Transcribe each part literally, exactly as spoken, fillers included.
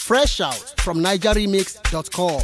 Fresh out from niger remix dot com.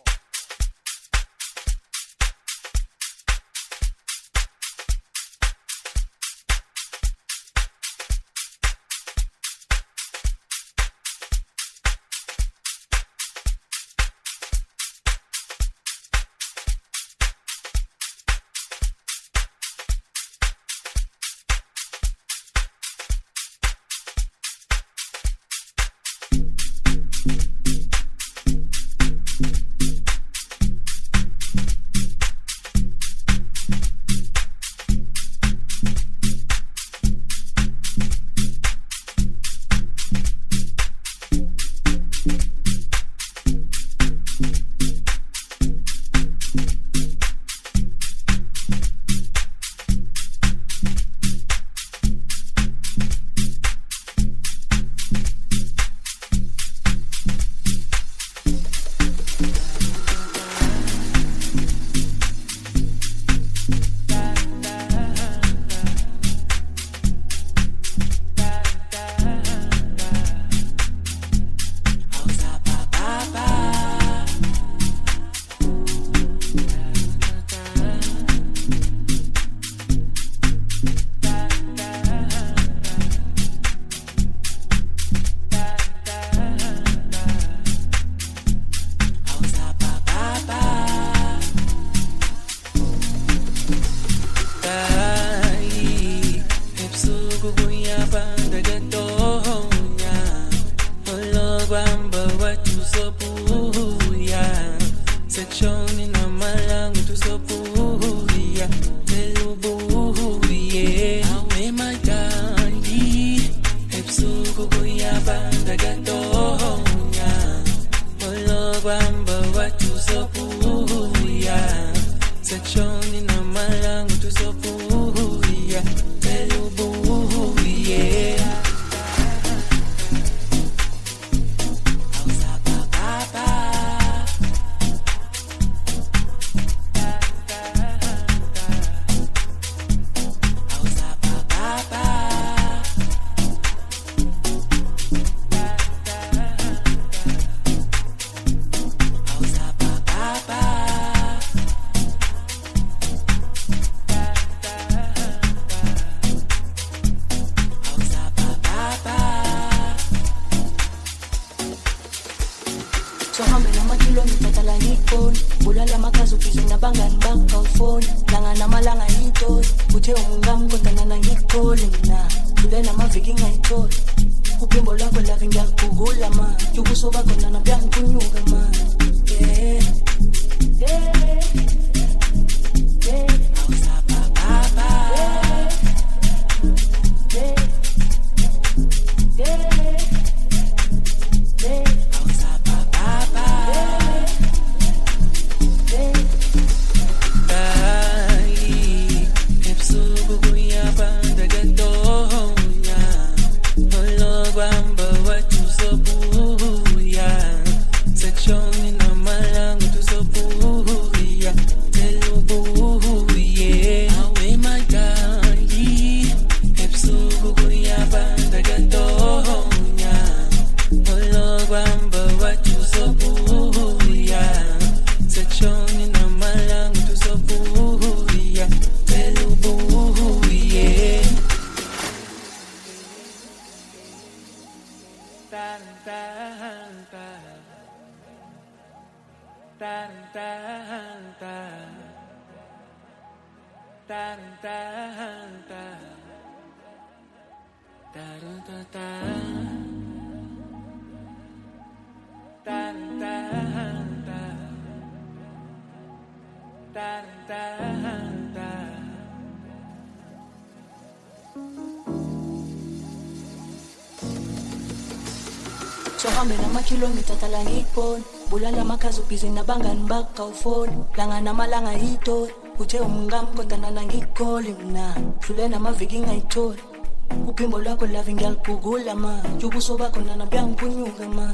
Sohambe na makilomita talangipon bulala makazo busy na bangan baka ufon langa na malanga hito uje umngam kotana nangikoli mna shule na maviki ngaitol upimbo lako lavingal pugula ma jubuso bako na nabyangu kunyuga ma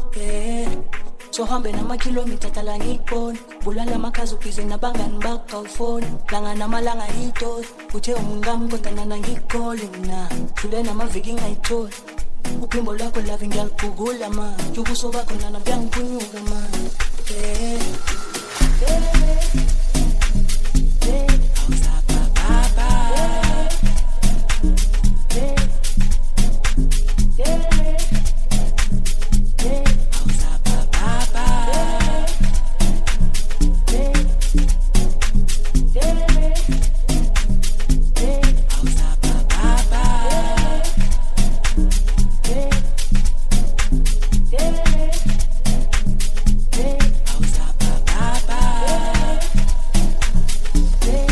eh sohambe na makilomita talangipon bulala makazo busy na bangan baka ufon langa na malanga hito uje umngam kotana nangikoli mna shule na maviki ngaitol Upimbo lwakho love ngiyalugugula man. Ubuso bakho nana buyangiphunyuka man. Yeah. Yeah. Yeah. Awuzapha papa. Yeah. Yeah. Yeah. Awuzapha papa. Yeah. Yeah. Yeah. Awuzapha papa. Yeah. Yeah. Yeah. Awuzapha papa. Yeah.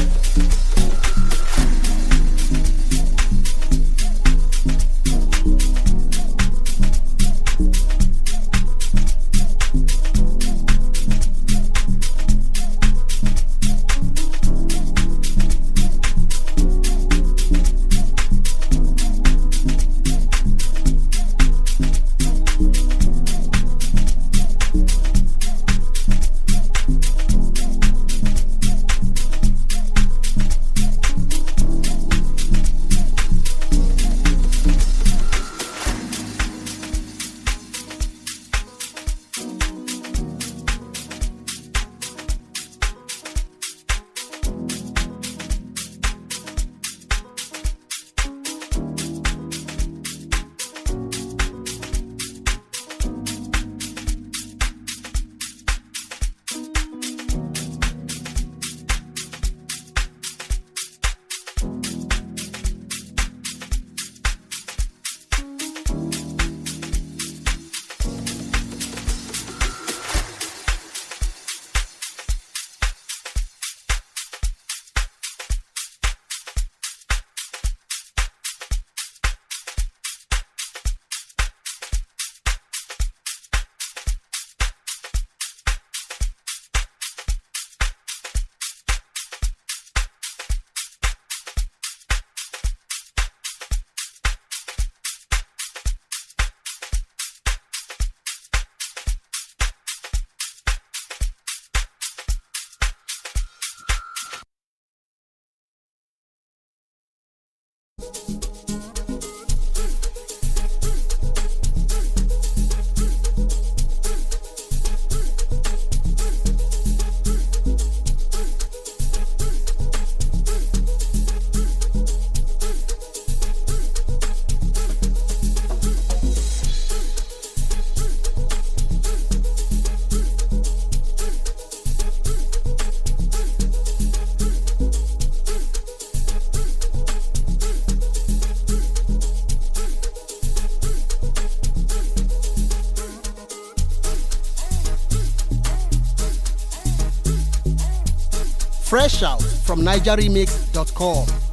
Fresh out from niger remix dot com.